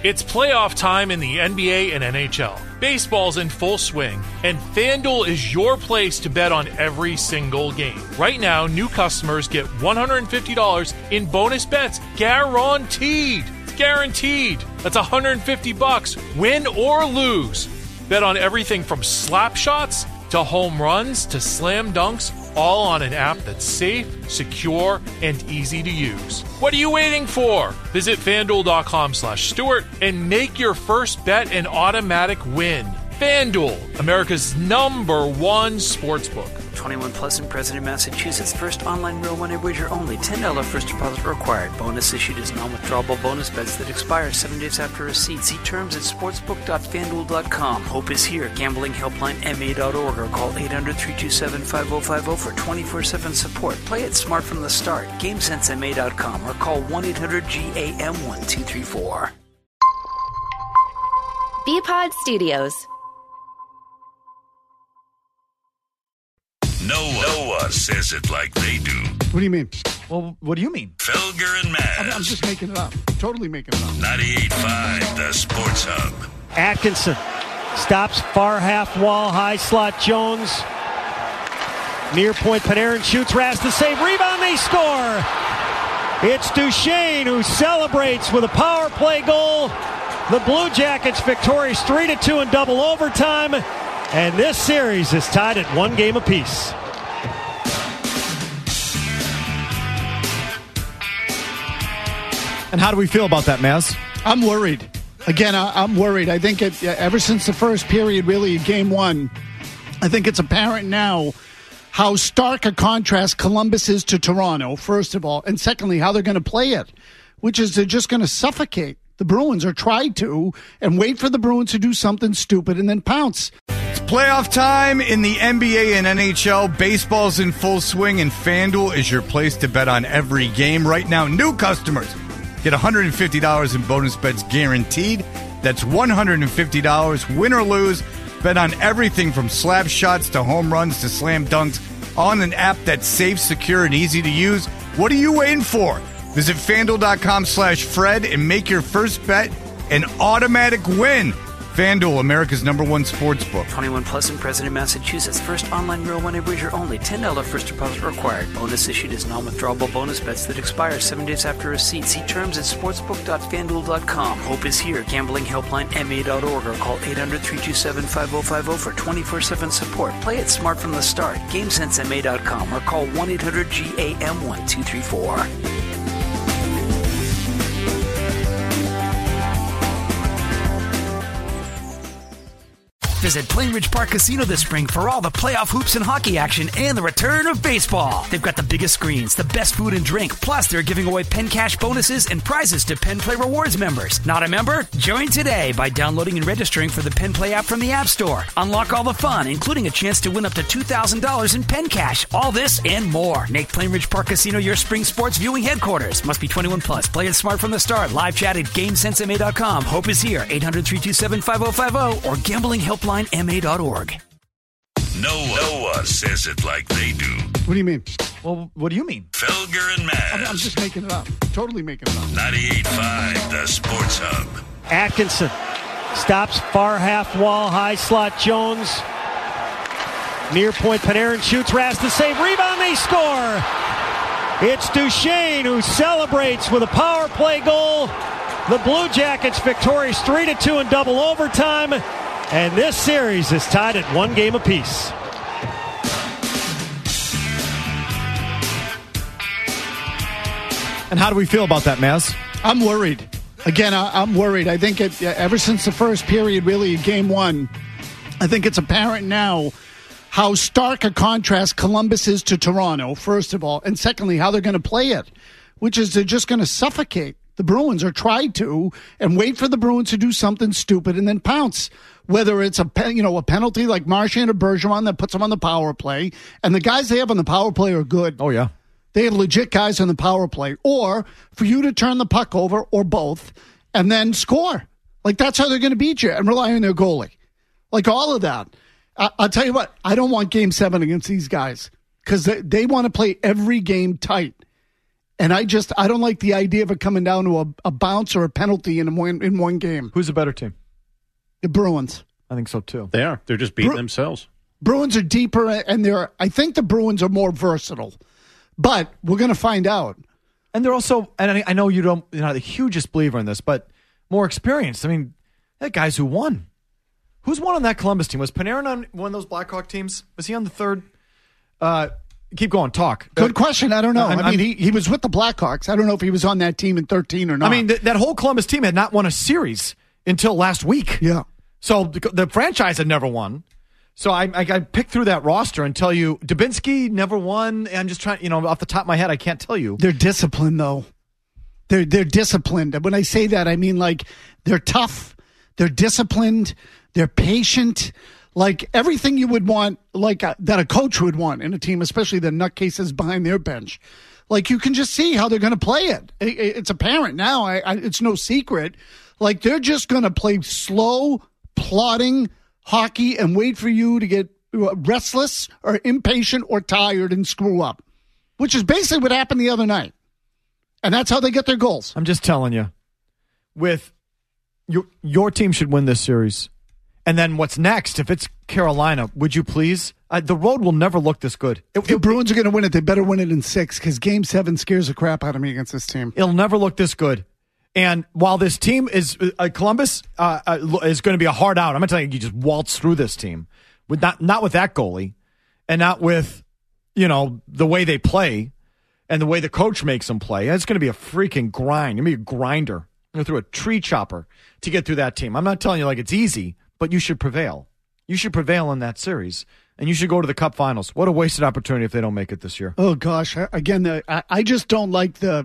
It's playoff time in the NBA and NHL. Baseball's in full swing, and FanDuel is your place to bet on every single game. Right now, new customers get $150 in bonus bets guaranteed. It's guaranteed. That's $150, win or lose. Bet on everything from slap shots to home runs to slam dunks, all on an app that's safe, secure, and easy to use. What are you waiting for? Visit FanDuel.com/Stewart and make your first bet an automatic win. FanDuel, America's #1 sportsbook. 21 plus and present in Massachusetts. First online real money wager only. $10 first deposit required. Bonus issued as non-withdrawable bonus bets that expire 7 days after receipt. See terms at sportsbook.fanduel.com. Hope is here. Gambling helpline ma.org or call 800-327-5050 for 24/7 support. Play it smart from the start. GameSenseMA.com or call 1-800-GAM-1234. BPod Studios. No one says it like they do. What do you mean? Well, what do you mean? Felger and Maz. I'm just making it up. Totally making it up. 98.5, the Sports Hub. Atkinson stops far half wall, high slot Jones. Near point, Panarin shoots, Ras to save, rebound, they score! It's Duchesne who celebrates with a power play goal. The Blue Jackets victorious 3-2 in double overtime. And this series is tied at 1 game apiece. And how do we feel about that, Maz? I'm worried. Again, I'm worried. I think ever since the first period, really, game one, I think it's apparent now how stark a contrast Columbus is to Toronto, first of all. And secondly, how they're going to play it, which is they're just going to suffocate the Bruins or try to and wait for the Bruins to do something stupid and then pounce. It's playoff time in the NBA and NHL. Baseball's in full swing, and FanDuel is your place to bet on every game. Right now, new customers get $150 in bonus bets guaranteed. That's $150, win or lose. Bet on everything from slap shots to home runs to slam dunks on an app that's safe, secure, and easy to use. What are you waiting for? Visit FanDuel.com/Fred and make your first bet an automatic win. FanDuel, America's #1 sportsbook. 21 plus and present in Massachusetts. First online real money wager only. $10 first deposit required. Bonus issued as non-withdrawable bonus bets that expire 7 days after receipt. See terms at sportsbook.fanduel.com. Hope is here. Gambling helpline ma.org or call 800-327-5050 for 24/7 support. Play it smart from the start. GameSenseMA.com or call 1-800-GAM-1234. Visit Plainridge Park Casino this spring for all the playoff hoops and hockey action and the return of baseball. They've got the biggest screens, the best food and drink, plus they're giving away Penn Cash bonuses and prizes to Penn Play Rewards members. Not a member? Join today by downloading and registering for the Penn Play app from the App Store. Unlock all the fun, including a chance to win up to $2,000 in Penn Cash. All this and more. Make Plainridge Park Casino your spring sports viewing headquarters. Must be 21 plus. Play it smart from the start. Live chat at GameSenseMA.com. Hope is here. 800-327-5050 or gamblinghelpline.ma.org. No one says it like they do. What do you mean? Well, what do you mean? Felger and Maz. I'm just making it up. Totally making it up. 98.5, the Sports Hub. Atkinson stops far half wall, high slot Jones. Near point, Panarin shoots, Ras to save, rebound, they score! It's Duchesne who celebrates with a power play goal. The Blue Jackets victorious 3-2 in double overtime. And this series is tied at 1 game apiece. And how do we feel about that, Maz? I'm worried. Again, I'm worried. I think ever since the first period, really, game one, I think it's apparent now how stark a contrast Columbus is to Toronto, first of all. And secondly, how they're going to play it, which is they're just going to suffocate the Bruins or try to and wait for the Bruins to do something stupid and then pounce. Whether it's a penalty like Marchand or Bergeron that puts them on the power play, and the guys they have on the power play are good. Oh, yeah. They have legit guys on the power play. Or for you to turn the puck over, or both, and then score. Like, that's how they're going to beat you and rely on their goalie. Like, all of that. I'll tell you what, I don't want Game 7 against these guys because they want to play every game tight. And I don't like the idea of it coming down to a bounce or a penalty in one game. Who's a better team? The Bruins. I think so, too. They are. They're just beating themselves. Bruins are deeper, and I think the Bruins are more versatile. But we're going to find out. And they're also, and I know you're not the hugest believer in this, but more experienced. I mean, they're guys who won. Who's won on that Columbus team? Was Panarin on one of those Blackhawk teams? Was he on the third? Keep going. Talk. Good question. I don't know. I mean, he was with the Blackhawks. I don't know if he was on that team in 13 or not. I mean, that whole Columbus team had not won a series until last week. Yeah. So the franchise had never won. So I picked through that roster and tell you, Dubinsky never won. I'm just trying, off the top of my head, I can't tell you. They're disciplined, though. They're disciplined. When I say that, I mean, like, they're tough. They're disciplined. They're patient. Like, everything you would want, like, that a coach would want in a team, especially the nutcases behind their bench. Like, you can just see how they're going to play it. It's apparent now. It's no secret. Like, they're just going to play slow, plodding hockey and wait for you to get restless or impatient or tired and screw up, which is basically what happened the other night. And that's how they get their goals. I'm just telling you, with your team should win this series. And then what's next? If it's Carolina, would you please? The road will never look this good. If the Bruins are going to win it, they better win it in 6 because Game 7 scares the crap out of me against this team. It'll never look this good. And while this team is Columbus is going to be a hard out, I'm going to tell you just waltz through this team with not with that goalie, and not with the way they play and the way the coach makes them play. It's going to be a freaking grind. It's going to be a grinder. Go through a tree chopper to get through that team. I'm not telling you like it's easy, but you should prevail. You should prevail in that series. And you should go to the Cup Finals. What a wasted opportunity if they don't make it this year. Oh, gosh. Again, I just don't like the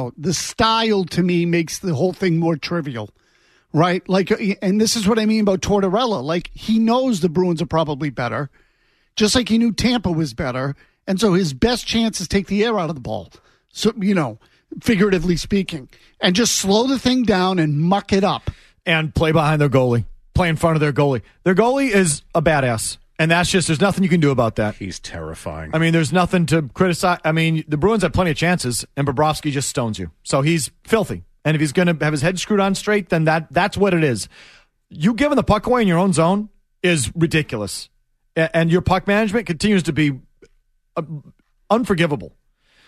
style to me makes the whole thing more trivial, right? Like, and this is what I mean about Tortorella. Like, he knows the Bruins are probably better, just like he knew Tampa was better. And so his best chance is take the air out of the ball. So, figuratively speaking, and just slow the thing down and muck it up. And play behind their goalie. Play in front of their goalie. Their goalie is a badass. And there's nothing you can do about that. He's terrifying. I mean, there's nothing to criticize. I mean, the Bruins have plenty of chances, and Bobrovsky just stones you. So he's filthy. And if he's going to have his head screwed on straight, then that's what it is. You giving the puck away in your own zone is ridiculous. And your puck management continues to be unforgivable.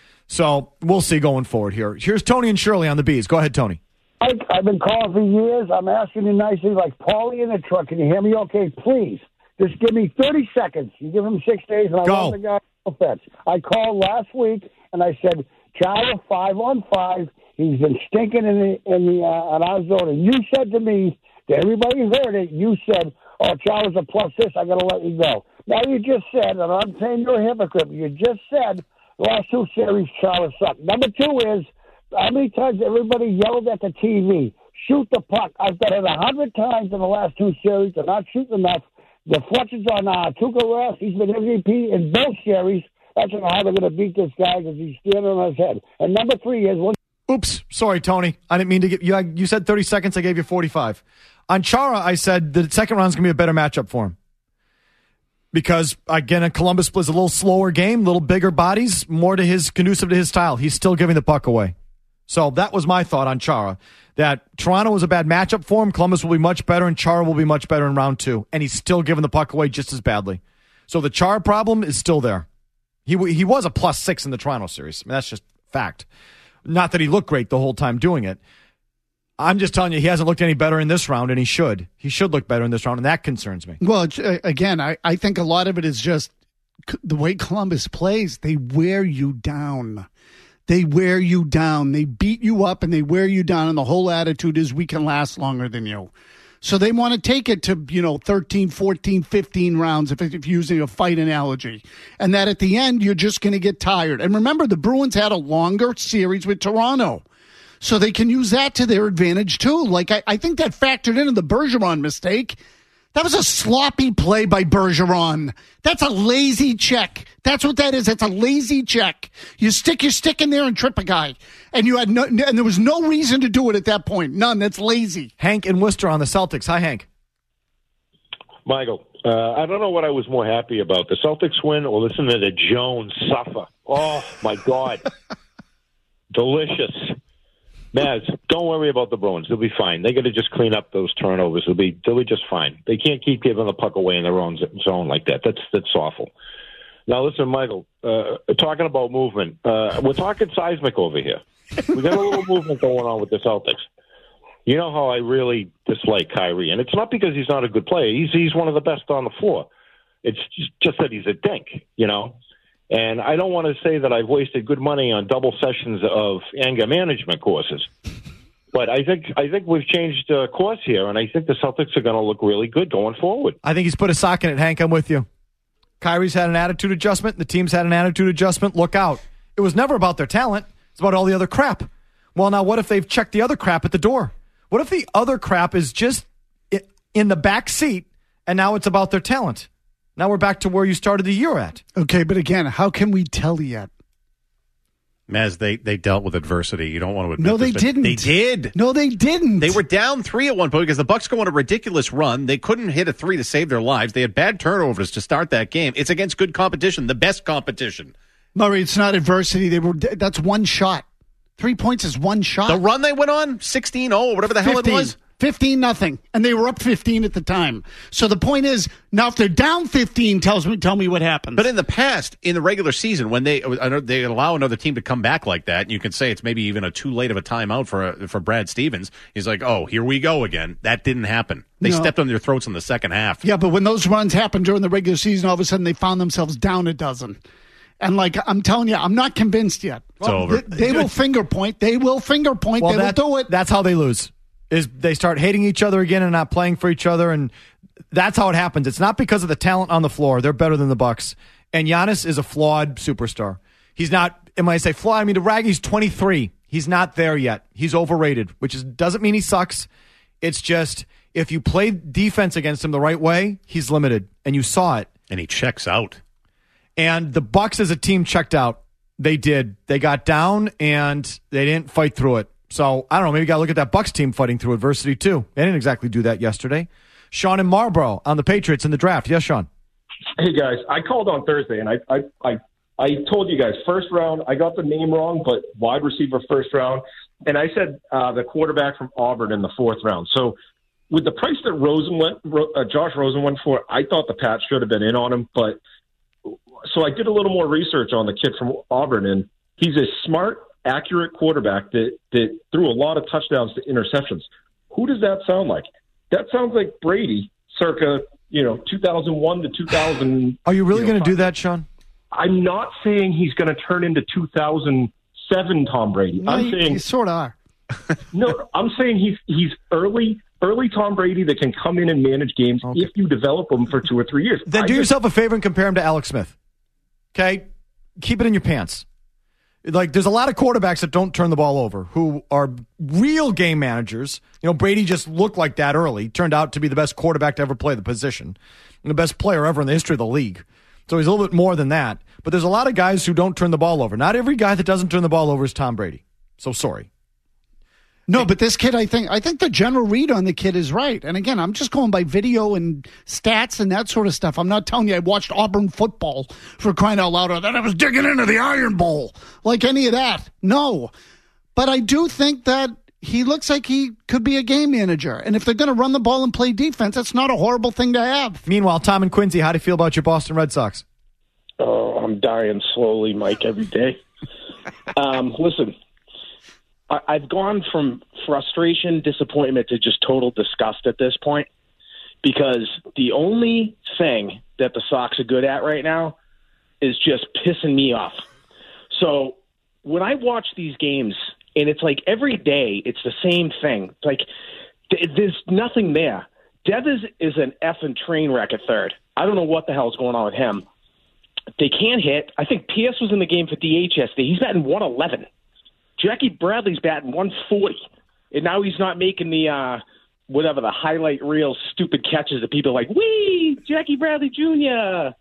So we'll see going forward here. Here's Tony and Shirley on the Bees. Go ahead, Tony. I've been calling for years. I'm asking you nicely, like Paulie in the truck. Can you hear me okay? Please. Just give me 30 seconds. You give him 6 days, and I want the guy on offense. I called last week, and I said, Chara 5-on-5. He's been stinking in our zone. And you said to me, everybody heard it, you said, Chara's a plus this, I got to let you go. Now you just said, and I'm saying you're a hypocrite, but you just said the last 2 series Chara sucked. Number 2 is, how many times everybody yelled at the TV, shoot the puck. I've done it 100 times in the last 2 series. They're not shooting enough. The Fletcher's on Tuukka Rask. He's been MVP in both series. That's how they're going to beat this guy because he's standing on his head. And number 3 is one. Oops, sorry, Tony. I didn't mean to give you. You said 30 seconds. I gave you 45. On Chara, I said the second round's going to be a better matchup for him because again, Columbus plays a little slower game, a little bigger bodies, more conducive to his style. He's still giving the puck away. So that was my thought on Chara. That Toronto was a bad matchup for him. Columbus will be much better, and Chara will be much better in round 2. And he's still giving the puck away just as badly. So the Chara problem is still there. He was a +6 in the Toronto series. I mean, that's just fact. Not that he looked great the whole time doing it. I'm just telling you, he hasn't looked any better in this round, and he should. He should look better in this round, and that concerns me. Well, again, I think a lot of it is just the way Columbus plays. They wear you down. They wear you down. They beat you up and they wear you down. And the whole attitude is we can last longer than you. So they want to take it to, 13, 14, 15 rounds if you're using a fight analogy. And that at the end, you're just going to get tired. And remember, the Bruins had a longer series with Toronto. So they can use that to their advantage, too. Like, I think that factored into the Bergeron mistake. That was a sloppy play by Bergeron. That's a lazy check. That's what that is. That's a lazy check. You stick your stick in there and trip a guy. And and there was no reason to do it at that point. None. That's lazy. Hank in Worcester on the Celtics. Hi, Hank. Michael, I don't know what I was more happy about, the Celtics win or listen to the Jones suffer. Oh, my God. Delicious. Maz, don't worry about the Bruins. They'll be fine. They got to just clean up those turnovers. They'll be just fine. They can't keep giving the puck away in their own zone like that. That's awful. Now, listen, Michael, talking about movement, we're talking seismic over here. We got a little movement going on with the Celtics. You know how I really dislike Kyrie, and it's not because he's not a good player. He's one of the best on the floor. It's just that he's a dink, you know. And I don't want to say that I've wasted good money on double sessions of anger management courses, but I think we've changed course here, and I think the Celtics are going to look really good going forward. I think he's put a sock in it, Hank. I'm with you. Kyrie's had an attitude adjustment. The team's had an attitude adjustment. Look out. It was never about their talent. It's about all the other crap. Well, now what if they've checked the other crap at the door? What if the other crap is just in the back seat, and now it's about their talent? Now we're back to where you started the year at. Okay, but again, how can we tell yet? Maz, they dealt with adversity. You don't want to admit No, they this, didn't. They did. No, they didn't. They were down 3 at one point because the Bucks go on a ridiculous run. They couldn't hit a 3 to save their lives. They had bad turnovers to start that game. It's against good competition, the best competition. Murray, it's not adversity. That's one shot. 3 points is one shot. The run they went on, 16-0 or whatever the hell it was. 15-0, and they were up 15 at the time. So the point is, now if they're down 15, tell me what happens. But in the past, in the regular season, when they allow another team to come back like that, and you can say it's maybe even a too late of a timeout for Brad Stevens. He's like, oh, here we go again. That didn't happen. They stepped on their throats in the second half. Yeah, but when those runs happened during the regular season, all of a sudden they found themselves down a dozen. And like I'm telling you, I'm not convinced yet. It's over. They will finger point. They will finger point. Well, they will do it. That's how they lose. Is they start hating each other again and not playing for each other, and that's how it happens. It's not because of the talent on the floor. They're better than the Bucks. And Giannis is a flawed superstar. He's not, and when I say flawed, I mean to rag, he's 23. He's not there yet. He's overrated, which doesn't mean he sucks. It's just if you play defense against him the right way, he's limited, and you saw it. And he checks out. And the Bucks as a team checked out. They did. They got down, and they didn't fight through it. So, I don't know, maybe you got to look at that Bucks team fighting through adversity, too. They didn't exactly do that yesterday. Sean in Marlboro on the Patriots in the draft. Yes, Sean. Hey, guys. I called on Thursday, and I told you guys, first round, I got the name wrong, but wide receiver first round. And I said the quarterback from Auburn in the 4th round. So, with the price that Josh Rosen went for, I thought the Pats should have been in on him. But so I did a little more research on the kid from Auburn, and he's a smart, accurate quarterback that threw a lot of touchdowns to interceptions. Who does that sound like? That sounds like Brady, circa 2001 to 2000. Are you really going to do that, Sean? I'm not saying he's going to turn into 2007 Tom Brady. No, I'm saying you sort of are. No, I'm saying he's early Tom Brady that can come in and manage games if you develop him for 2 or 3 years. Then do yourself a favor and compare him to Alex Smith. Okay? Keep it in your pants. Like, there's a lot of quarterbacks that don't turn the ball over who are real game managers. Brady just looked like that early. Turned out to be the best quarterback to ever play the position and the best player ever in the history of the league. So he's a little bit more than that. But there's a lot of guys who don't turn the ball over. Not every guy that doesn't turn the ball over is Tom Brady. So sorry. No, but this kid, I think the general read on the kid is right. And again, I'm just going by video and stats and that sort of stuff. I'm not telling you I watched Auburn football for crying out loud, or that I was digging into the Iron Bowl, like any of that. No. But I do think that he looks like he could be a game manager. And if they're going to run the ball and play defense, that's not a horrible thing to have. Meanwhile, Tom and Quincy, how do you feel about your Boston Red Sox? Oh, I'm dying slowly, Mike, every day. Listen. I've gone from frustration, disappointment to just total disgust at this point, because the only thing that the Sox are good at right now is just pissing me off. So when I watch these games, and it's like every day it's the same thing. It's like there's nothing there. Devers is an effing train wreck at third. I don't know what the hell's going on with him. They can't hit. I think Pierce was in the game for DH yesterday. He's batting 111. Jackie Bradley's batting 140, and now he's not making the the highlight reel stupid catches that people are like, wee, Jackie Bradley Jr.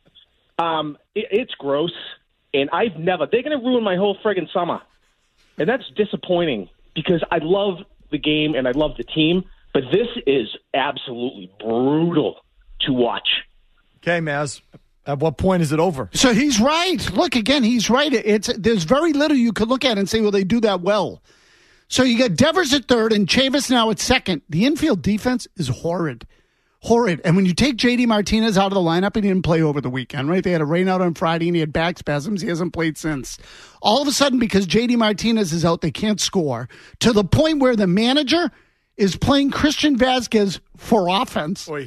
It's gross, and they're going to ruin my whole friggin' summer, and that's disappointing because I love the game and I love the team, but this is absolutely brutal to watch. Okay, Maz. At what point is it over? So he's right. Look, again, he's right. There's very little you could look at and say, well, they do that well. So you got Devers at third and Chavis now at second. The infield defense is horrid. And when you take J.D. Martinez out of the lineup, he didn't play over the weekend, right? They had a rain out on Friday, and he had back spasms. He hasn't played since. All of a sudden, because J.D. Martinez is out, they can't score, to the point where the manager is playing Christian Vasquez for offense. Oy.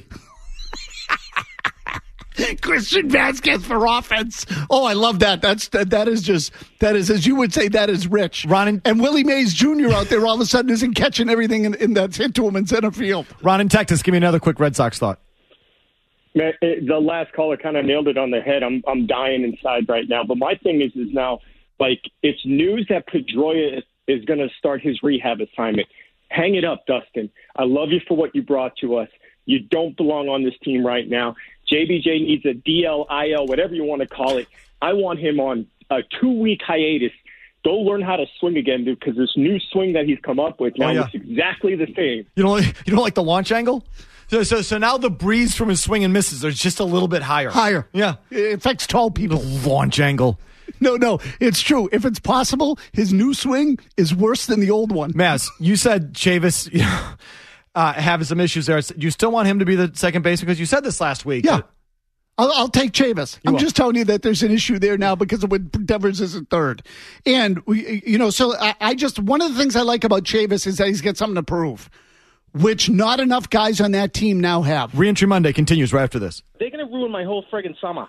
Christian Vasquez for offense. Oh, I love that. That is, as you would say, that is rich. Ron and Willie Mays Jr. out there all of a sudden isn't catching everything in that's hit to him in center field. Ron in Texas, give me another quick Red Sox thought. Man, the last caller kind of nailed it on the head. I'm dying inside right now. But my thing is now, like, it's news that Pedroia is going to start his rehab assignment. Hang it up, Dustin. I love you for what you brought to us. You don't belong on this team right now. JBJ needs a DL, IL, whatever you want to call it. I want him on a 2-week hiatus. Go learn how to swing again, dude, because this new swing that he's come up with now is exactly the same. You don't like the launch angle? So now the breeze from his swing and misses are just a little bit higher. Higher. Yeah. It affects tall people. The launch angle. No, it's true. If it's possible, his new swing is worse than the old one. Maz, you said Chavis have some issues there. Do you still want him to be the second baseman? Because you said this last week. Yeah. I'll take Chavis. I'm just telling you that there's an issue there now because of when Devers is at third. And, so I just, one of the things I like about Chavis is that he's got something to prove, which not enough guys on that team now have. Reentry Monday continues right after this. They're going to ruin my whole friggin' summer.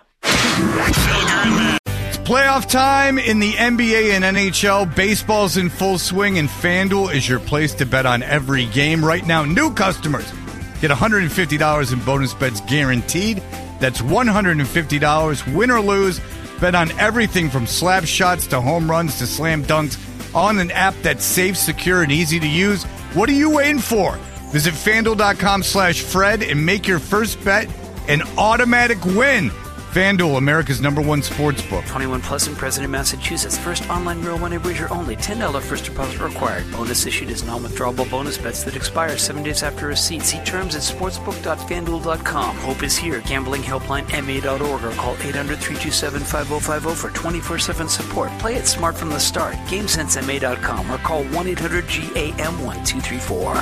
Playoff time in the NBA and NHL. Baseball's in full swing, and FanDuel is your place to bet on every game. Right now, new customers get $150 in bonus bets guaranteed. That's $150, win or lose. Bet on everything from slap shots to home runs to slam dunks on an app that's safe, secure, and easy to use. What are you waiting for? Visit FanDuel.com/Fred and make your first bet an automatic win. FanDuel, America's #1 sportsbook. 21 plus in President, Massachusetts. First online real money wager only. $10 first deposit required. Bonus issued as non-withdrawable bonus bets that expire 7 days after receipt. See terms at sportsbook.fanduel.com. Hope is here. Gambling helpline MA.org or call 800-327-5050 for 24/7 support. Play it smart from the start. GameSenseMA.com or call 1-800-GAM-1234.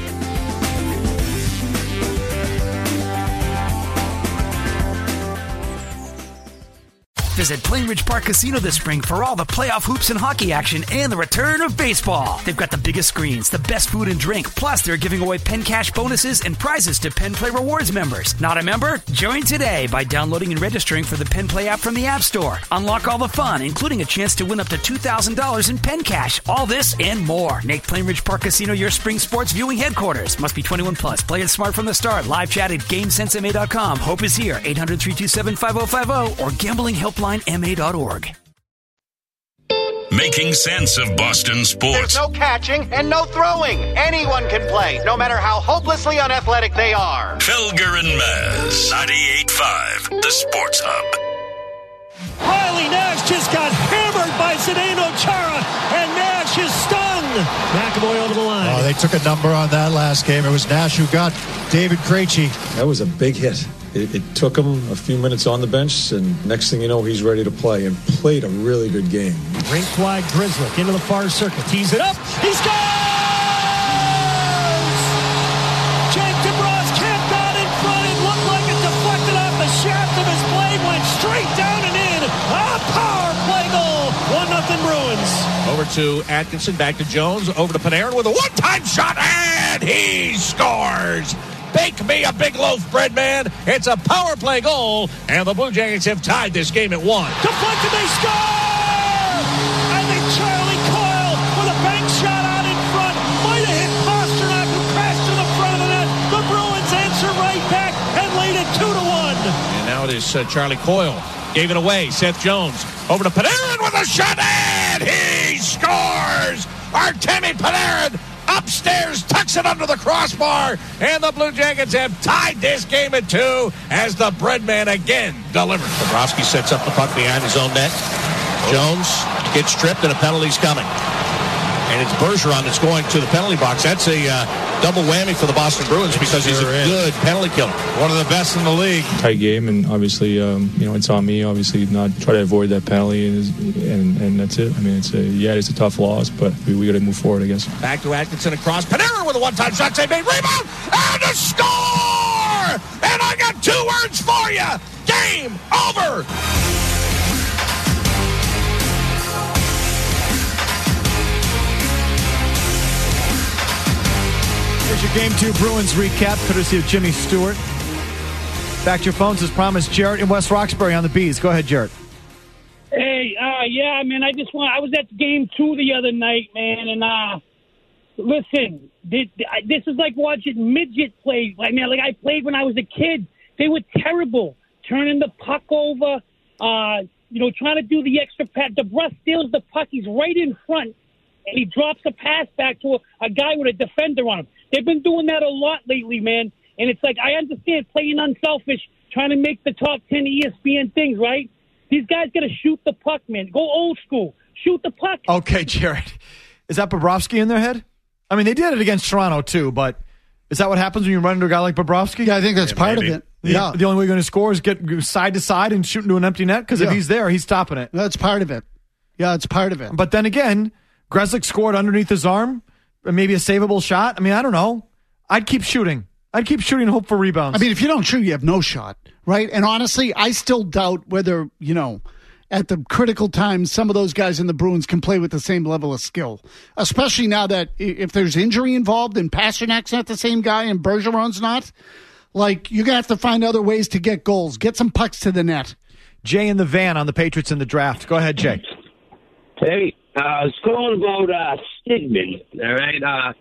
Visit Plainridge Park Casino this spring for all the playoff hoops and hockey action and the return of baseball. They've got the biggest screens, the best food and drink, plus they're giving away Penn Cash bonuses and prizes to Penn Play Rewards members. Not a member? Join today by downloading and registering for the Penn Play app from the App Store. Unlock all the fun, including a chance to win up to $2,000 in Penn Cash. All this and more. Make Plainridge Park Casino your spring sports viewing headquarters. Must be 21 plus. Play it smart from the start. Live chat at GameSenseMA.com. Hope is here. 800-327-5050 or gamblinghelpline.ma.org. Making sense of Boston sports. There's no catching and no throwing. Anyone can play, no matter how hopelessly unathletic they are. Felger and Maz, 98.5, the Sports Hub. Riley Nash just got hammered by Zdeno Chara, and Nash is stunned. McAvoy over the line. Oh, they took a number on that last game. It was Nash who got David Krejci. That was a big hit. It took him a few minutes on the bench, and next thing you know, he's ready to play, and played a really good game. Rink wide Grzelcyk into the far circle. Tees it up. He scores! Jake DeBrusk kept on in front. It looked like it deflected off the shaft of his blade, went straight down and in. A power play goal. 1-0 Bruins. Over to Atkinson, back to Jones, over to Panarin with a one-time shot, and he scores! Bake me a big loaf, bread man. It's a power play goal, and the Blue Jackets have tied this game at 1. Deflected, they score! I think Charlie Coyle with a bank shot out in front might have hit Pasternak, who crashed to the front of the net. The Bruins answer right back and lead it 2-1. And now it is Charlie Coyle. Gave it away. Seth Jones over to Panarin with a shot, and he scores! Artemi Panarin upstairs, tucks it under the crossbar, and the Blue Jackets have tied this game at 2 as the breadman again delivers. Bobrovsky sets up the puck behind his own net. Jones gets tripped, and a penalty's coming. and it's Bergeron that's going to the penalty box. That's a double whammy for the Boston Bruins because he's a good penalty killer. One of the best in the league. Tight game, and obviously, it's on me. Obviously, not try to avoid that penalty, and that's it. I mean, it's a tough loss, but we got to move forward, I guess. Back to Atkinson across. Panarin with a one-time shot. Save made. Rebound and a score! And I got 2 words for you. Game over. Here's your Game 2 Bruins recap, courtesy of Jimmy Stewart. Back to your phones as promised. Jarrett in West Roxbury on the Bees. Go ahead, Jarrett. Hey, man, I was at Game 2 the other night, man, and listen, this is like watching midget play. Like I played when I was a kid. They were terrible. Turning the puck over, trying to do the extra pass. DeBrusk steals the puck. He's right in front, and he drops a pass back to a guy with a defender on him. They've been doing that a lot lately, man. And it's like, I understand playing unselfish, trying to make the top 10 ESPN things, right? These guys got to shoot the puck, man. Go old school. Shoot the puck. Okay, Jarrett. Is that Bobrovsky in their head? I mean, they did it against Toronto, too, but is that what happens when you run into a guy like Bobrovsky? Yeah, I think that's part of it. Yeah. The only way you're going to score is get side to side and shoot into an empty net? Because if he's there, he's stopping it. That's part of it. Yeah, it's part of it. But then again, Grzelcyk scored underneath his arm, maybe a savable shot. I mean, I don't know. I'd keep shooting. and hope for rebounds. I mean, if you don't shoot, you have no shot, right? And honestly, I still doubt whether, at the critical times, some of those guys in the Bruins can play with the same level of skill, especially now that if there's injury involved and Pasternak's not the same guy and Bergeron's not, like, you're going to have to find other ways to get goals. Get some pucks to the net. Jay in the van on the Patriots in the draft. Go ahead, Jay. Hey, I was calling about Stigman, all right?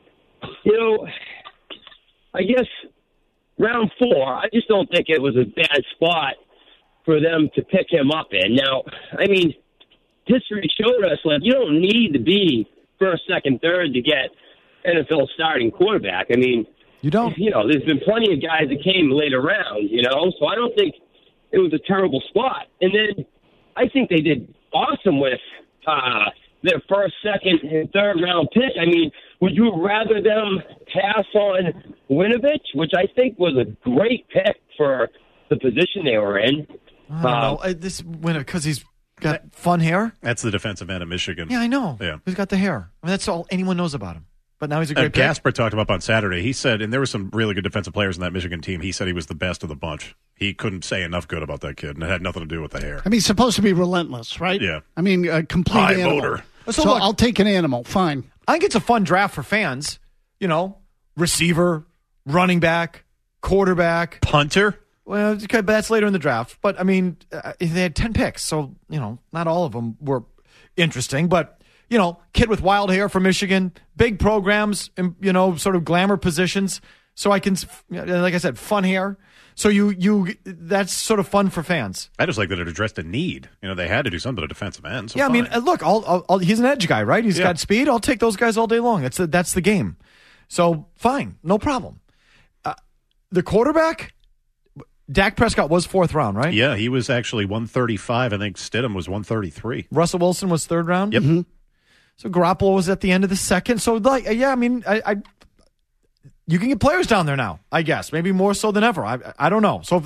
I guess round 4, I just don't think it was a bad spot for them to pick him up in. Now, I mean, history showed us, like, you don't need to be first, second, third to get NFL starting quarterback. I mean, you don't. There's been plenty of guys that came later round, so I don't think it was a terrible spot. And then I think they did awesome with their first, second, and third round pick. I mean, would you rather them pass on Winovich, which I think was a great pick for the position they were in? I don't know. This winner, because he's got fun hair? That's the defensive end of Michigan. Yeah, I know. Yeah. He's got the hair. I mean, that's all anyone knows about him. But now he's a great pick. Gasper talked about on Saturday. He said, and there were some really good defensive players in that Michigan team, he said he was the best of the bunch. He couldn't say enough good about that kid, and it had nothing to do with the hair. I mean, he's supposed to be relentless, right? Yeah. I mean, a complete high animal. motor. So look, I'll take an animal. Fine. I think it's a fun draft for fans. Receiver, running back, quarterback. Punter? Well, okay, but that's later in the draft. But, I mean, they had 10 picks, so, not all of them were interesting. But, kid with wild hair from Michigan, big programs, sort of glamour positions. So I can, like I said, fun hair. So that's sort of fun for fans. I just like that it addressed a need. They had to do something to defensive end. So yeah, fine. I mean, look, he's an edge guy, right? He's got speed. I'll take those guys all day long. That's the game. So fine, no problem. The quarterback, Dak Prescott was 4th round, right? Yeah, he was actually 135. I think Stidham was 133. Russell Wilson was 3rd round? Yep. Mm-hmm. So Garoppolo was at the end of the 2nd. So, I mean, you can get players down there now, I guess. Maybe more so than ever. I don't know. So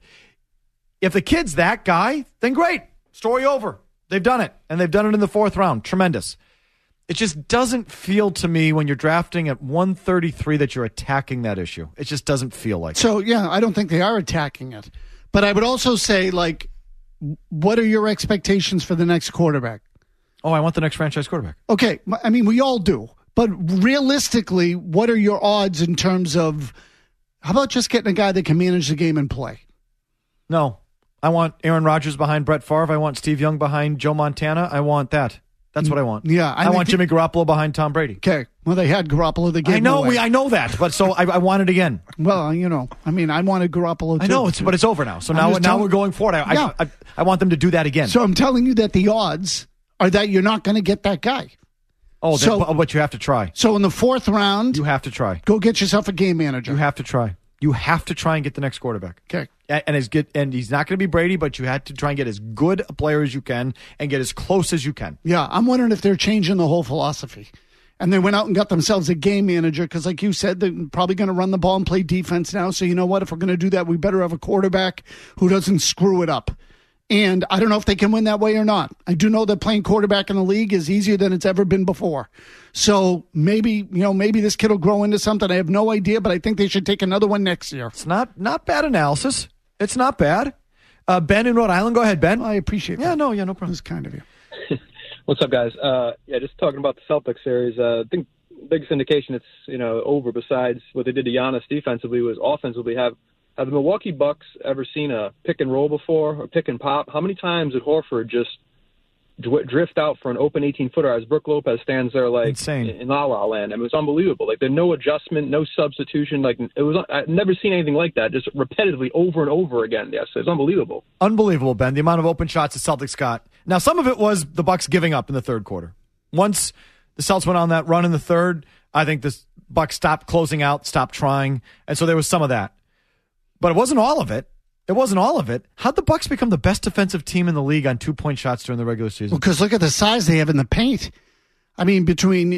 if the kid's that guy, then great. Story over. They've done it. And they've done it in the 4th round. Tremendous. It just doesn't feel to me when you're drafting at 133 that you're attacking that issue. It just doesn't feel like it. So, yeah, I don't think they are attacking it. But I would also say, like, what are your expectations for the next quarterback? Oh, I want the next franchise quarterback. Okay. I mean, we all do. But realistically, what are your odds in terms of, how about just getting a guy that can manage the game and play? No. I want Aaron Rodgers behind Brett Favre. I want Steve Young behind Joe Montana. I want that. That's what I want. Yeah, I want Jimmy Garoppolo behind Tom Brady. Okay. Well, they had Garoppolo. They gave him away. I know that, but so I want it again. Well, I mean, I wanted Garoppolo too. I know, but it's over now. So now we're going forward. I want them to do that again. So I'm telling you that the odds are that you're not going to get that guy. Oh, but you have to try. So in the 4th round, you have to try. Go get yourself a game manager. You have to try. You have to try and get the next quarterback. Okay. And he's not going to be Brady, but you had to try and get as good a player as you can and get as close as you can. Yeah, I'm wondering if they're changing the whole philosophy. And they went out and got themselves a game manager because, like you said, they're probably going to run the ball and play defense now. So you know what? If we're going to do that, we better have a quarterback who doesn't screw it up. And I don't know if they can win that way or not. I do know that playing quarterback in the league is easier than it's ever been before. So maybe this kid will grow into something. I have no idea, but I think they should take another one next year. It's not bad analysis. It's not bad. Ben in Rhode Island. Go ahead, Ben. I appreciate that. Yeah, no problem. It's kind of you. What's up, guys? Just talking about the Celtics series. I think the biggest indication it's over, besides what they did to Giannis defensively, was offensively. Have the Milwaukee Bucks ever seen a pick and roll before, or pick and pop? How many times did Horford just drift out for an open 18-footer as Brook Lopez stands there like insane in La La Land? I mean, it was unbelievable. Like, there's no adjustment, no substitution. Like, it was. I've never seen anything like that. Just repetitively over and over again. Yes, it's unbelievable. Unbelievable, Ben. The amount of open shots the Celtics got. Now, some of it was the Bucks giving up in the third quarter. Once the Celtics went on that run in the third, I think the Bucks stopped closing out, stopped trying, and so there was some of that. But it wasn't all of it. How'd the Bucks become the best defensive team in the league on 2-point shots during the regular season? Because look at the size they have in the paint. I mean, between,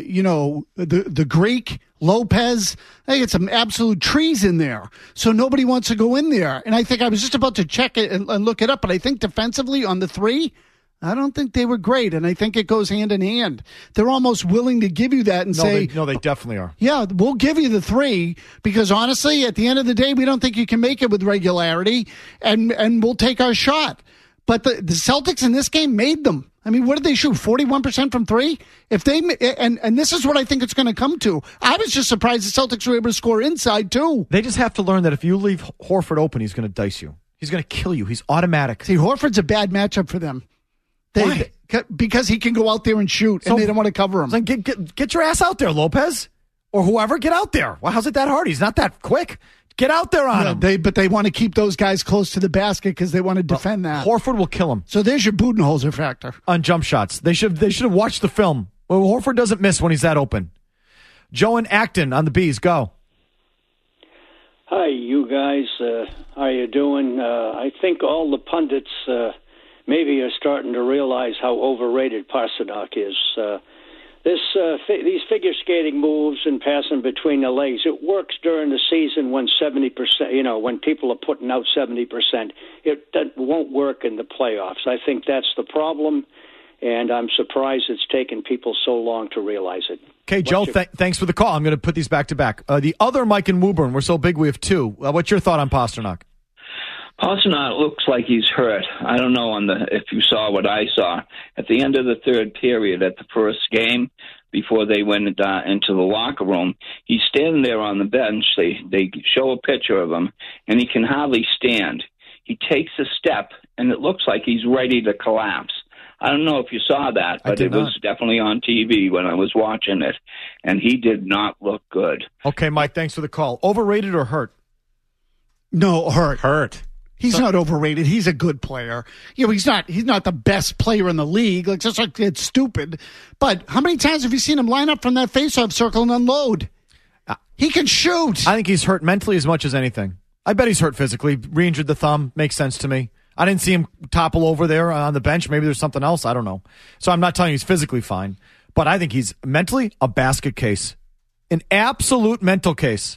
the Greek, Lopez, they get some absolute trees in there. So nobody wants to go in there. And I think I was just about to check it and look it up, but I think defensively on the three, I don't think they were great, and I think it goes hand in hand. They're almost willing to give you that and say... they definitely are. Yeah, we'll give you the three, because honestly, at the end of the day, we don't think you can make it with regularity, and we'll take our shot. But the Celtics in this game made them. I mean, what did they shoot? 41% from three? If they and this is what I think it's going to come to. I was just surprised the Celtics were able to score inside, too. They just have to learn that if you leave Horford open, he's going to dice you. He's going to kill you. He's automatic. See, Horford's a bad matchup for them. Why? Because he can go out there and shoot, and they don't want to cover him. Like, get your ass out there, Lopez, or whoever. Get out there. Well, how's it that hard? He's not that quick. Get out there on him. But they want to keep those guys close to the basket because they want to defend that. Horford will kill him. So there's your Budenholzer factor on jump shots. They should have watched the film. Well, Horford doesn't miss when he's that open. Joe and Acton on the Bees. Go. Hi, you guys. How you doing? I think all the pundits maybe are starting to realize how overrated Pasternak is. These figure skating moves and passing between the legs, it works during the season when 70%, when people are putting out 70%. That won't work in the playoffs. I think that's the problem, and I'm surprised it's taken people so long to realize it. Okay, Joe, thanks for the call. I'm going to put these back to back. The other Mike in Woburn, we're so big we have two. What's your thought on Pasternak? Pasternak looks like he's hurt. I don't know if you saw what I saw. At the end of the third period, at the first game, before they went into the locker room, he's standing there on the bench. They show a picture of him, and he can hardly stand. He takes a step, and it looks like he's ready to collapse. I don't know if you saw that, but it was definitely on TV when I was watching it, and he did not look good. Okay, Mike, thanks for the call. Overrated or hurt? No, hurt. Hurt. He's not overrated. He's a good player. He's not the best player in the league. It's stupid. But how many times have you seen him line up from that faceoff circle and unload? He can shoot. I think he's hurt mentally as much as anything. I bet he's hurt physically. Re-injured the thumb. Makes sense to me. I didn't see him topple over there on the bench. Maybe there's something else. I don't know. So I'm not telling you he's physically fine. But I think he's mentally a basket case. An absolute mental case.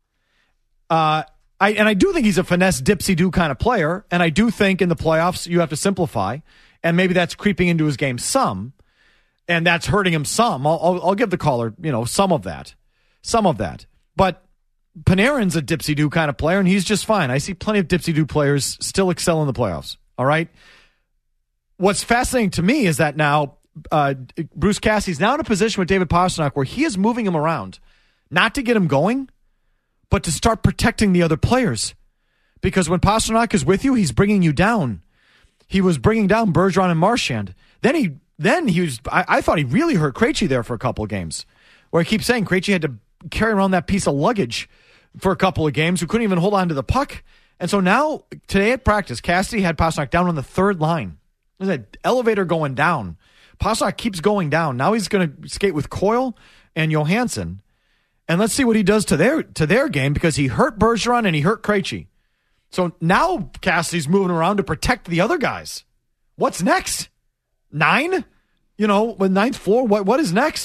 I do think he's a finesse dipsy-do kind of player, and I do think in the playoffs you have to simplify, and maybe that's creeping into his game some, and that's hurting him some. I'll give the caller, some of that. But Panarin's a dipsy-do kind of player, and he's just fine. I see plenty of dipsy-do players still excel in the playoffs, all right? What's fascinating to me is that now Bruce Cassidy's now in a position with David Pasternak where he is moving him around, not to get him going, but to start protecting the other players. Because when Pasternak is with you, he's bringing you down. He was bringing down Bergeron and Marchand. Then he was. I thought he really hurt Krejci there for a couple of games, where I keep saying Krejci had to carry around that piece of luggage for a couple of games who couldn't even hold on to the puck. And so now, today at practice, Cassidy had Pasternak down on the third line. There's an elevator going down. Pasternak keeps going down. Now he's going to skate with Coyle and Johansson. And let's see what he does to their game, because he hurt Bergeron and he hurt Krejci. So now Cassidy's moving around to protect the other guys. What's next? 9? With ninth floor, what is next?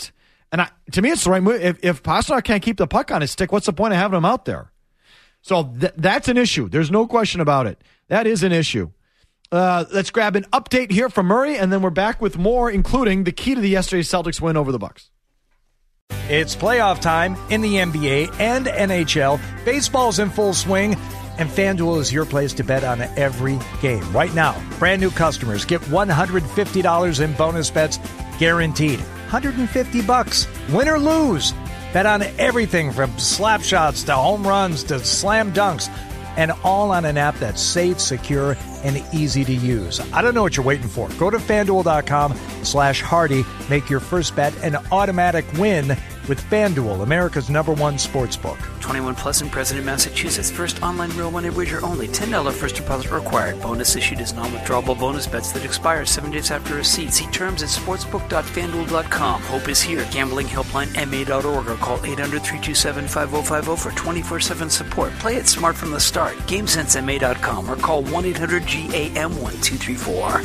And to me, it's the right move. If Pastrnak can't keep the puck on his stick, what's the point of having him out there? So that's an issue. There's no question about it. That is an issue. Let's grab an update here from Murray, and then we're back with more, including the key to the yesterday's Celtics win over the Bucks. It's playoff time in the NBA and NHL. Baseball's in full swing, and FanDuel is your place to bet on every game. Right now, brand new customers get $150 in bonus bets guaranteed. $150, win or lose. Bet on everything from slap shots to home runs to slam dunks, and all on an app that's safe, secure, and easy to use. I don't know what you're waiting for. Go to FanDuel.com/Hardy. Make your first bet an automatic win with FanDuel, America's #1 sportsbook. 21 plus and present in Massachusetts. First online real money wager only. $10 first deposit required. Bonus issued as non-withdrawable bonus bets that expire 7 days after receipt. See terms at sportsbook.fanduel.com. Hope is here. Gambling helpline MA.org or call 800-327-5050 for 24/7 support. Play it smart from the start. GameSenseMA.com or call 1-800-GAM-1234.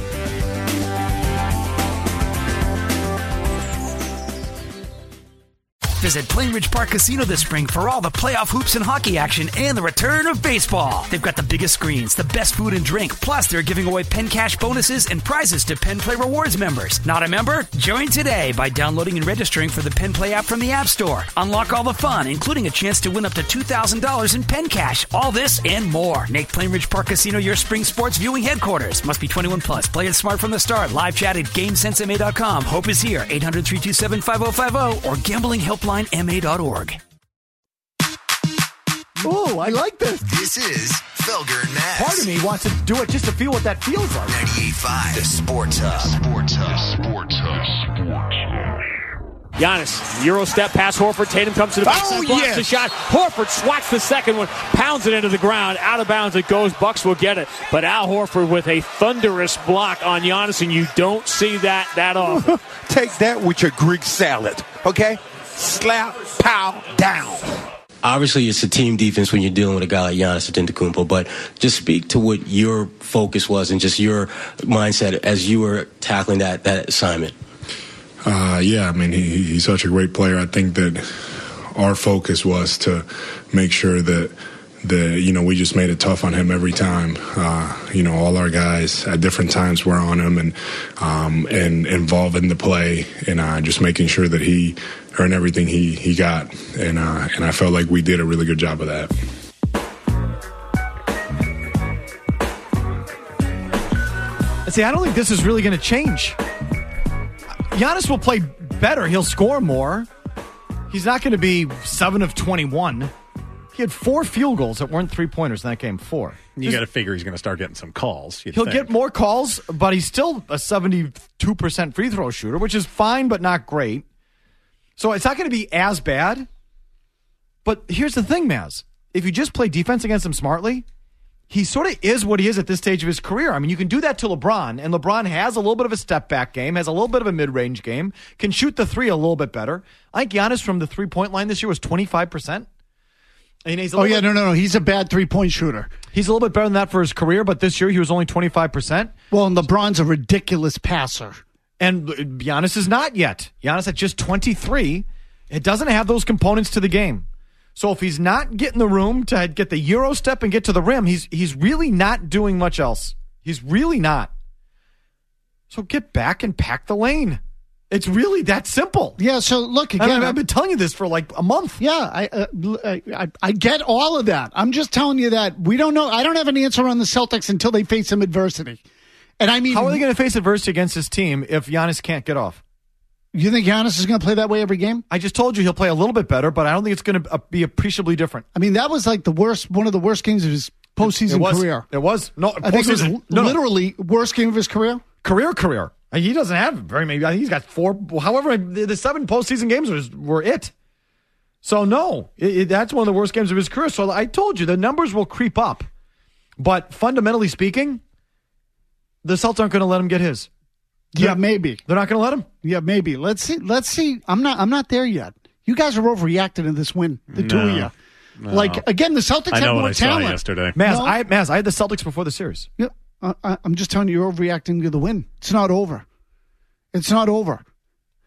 Visit Plainridge Park Casino this spring for all the playoff hoops and hockey action and the return of baseball. They've got the biggest screens, the best food and drink, plus they're giving away Penn Cash bonuses and prizes to Penn Play Rewards members. Not a member? Join today by downloading and registering for the Penn Play app from the App Store. Unlock all the fun, including a chance to win up to $2,000 in Penn Cash. All this and more. Make Plainridge Park Casino your spring sports viewing headquarters. Must be 21 plus. Play it smart from the start. Live chat at GameSenseMA.com. Hope is here. 800-327-5050 or gamblinghelpline.ma.org. Ooh, I like this. This is Felger and Mazz. Part of me wants to do it just to feel what that feels like. 98.5, the Sports Hub. Giannis, Euro step past Horford. Tatum comes to the baseline, blocks the shot. Horford swats the second one, pounds it into the ground. Out of bounds it goes. Bucks will get it. But Al Horford with a thunderous block on Giannis, and you don't see that often. Take that with your Greek salad, okay? Slap, pow, down. Obviously, it's a team defense when you're dealing with a guy like Giannis Antetokounmpo, but just speak to what your focus was and just your mindset as you were tackling that assignment. Yeah, I mean, he's such a great player. I think that our focus was to make sure that we just made it tough on him every time. All our guys at different times were on him and involved in the play and just making sure that he earned everything he got. And I felt like we did a really good job of that. See, I don't think this is really going to change. Giannis will play better. He'll score more. He's not going to be 7 of 21. He had 4 field goals that weren't 3-pointers in that game. 4. You got to figure he's going to start getting some calls. He'll get more calls, but he's still a 72% free throw shooter, which is fine but not great. So it's not going to be as bad. But here's the thing, Maz. If you just play defense against him smartly, he sort of is what he is at this stage of his career. I mean, you can do that to LeBron, and LeBron has a little bit of a step-back game, has a little bit of a mid-range game, can shoot the three a little bit better. I think Giannis from the three-point line this year was 25%. And he's no. He's a bad three-point shooter. He's a little bit better than that for his career, but this year he was only 25%. Well, and LeBron's a ridiculous passer. And Giannis is not yet. Giannis at just 23. It doesn't have those components to the game. So if he's not getting the room to get the Euro step and get to the rim, he's really not doing much else. He's really not. So get back and pack the lane. It's really that simple. Yeah, so look, again, I've been telling you this for like a month. Yeah, I get all of that. I'm just telling you that we don't know. I don't have an answer on the Celtics until they face some adversity. And I mean, how are they going to face adversity against this team if Giannis can't get off? You think Giannis is going to play that way every game? I just told you he'll play a little bit better, but I don't think it's going to be appreciably different. I mean, that was like one of the worst games of his postseason career. It was. No, I think it was literally worst game of his career. Career. He doesn't have very many. I think he's got 4. However, the 7 postseason games were it. So no, that's one of the worst games of his career. So I told you the numbers will creep up, but fundamentally speaking, the Celtics aren't going to let him get his. Yeah, maybe. They're not going to let him? Yeah, maybe. Let's see. I'm not there yet. You guys are overreacting to this win, the two of you. No. Like, again, the Celtics have more talent. Saw yesterday. Maz, I had the Celtics before the series. Yeah, I'm just telling you, you're overreacting to the win. It's not over. It's not over.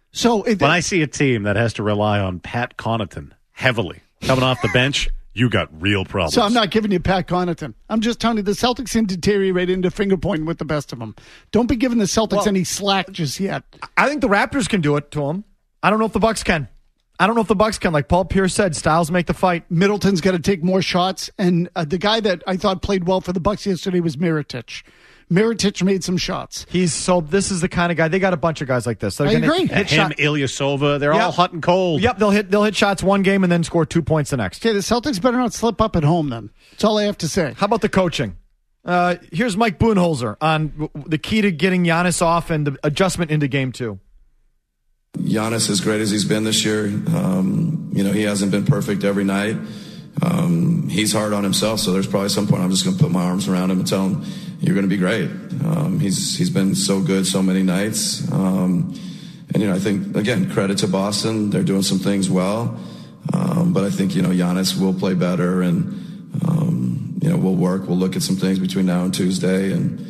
So when I see a team that has to rely on Pat Connaughton heavily coming off the bench, you got real problems. So I'm not giving you Pat Connaughton. I'm just telling you the Celtics can deteriorate into finger pointing with the best of them. Don't be giving the Celtics any slack just yet. I think the Raptors can do it to them. I don't know if the Bucks can. Like Paul Pierce said, styles make the fight. Middleton's got to take more shots. And the guy that I thought played well for the Bucks yesterday was Mirotic. Mirotic made some shots. This is the kind of guy. They got a bunch of guys like this. I agree. Him, Ilyasova, they're all hot and cold. Yep, they'll hit shots one game and then score 2 points the next. Okay, the Celtics better not slip up at home then. That's all I have to say. How about the coaching? Here's Mike Budenholzer on the key to getting Giannis off and the adjustment into game 2. Giannis, as great as he's been this year, he hasn't been perfect every night. He's hard on himself, so there's probably some point I'm just going to put my arms around him and tell him, you're going to be great. He's been so good so many nights. I think, again, credit to Boston. They're doing some things well. But I think, Giannis will play better and, we'll work. We'll look at some things between now and Tuesday. And,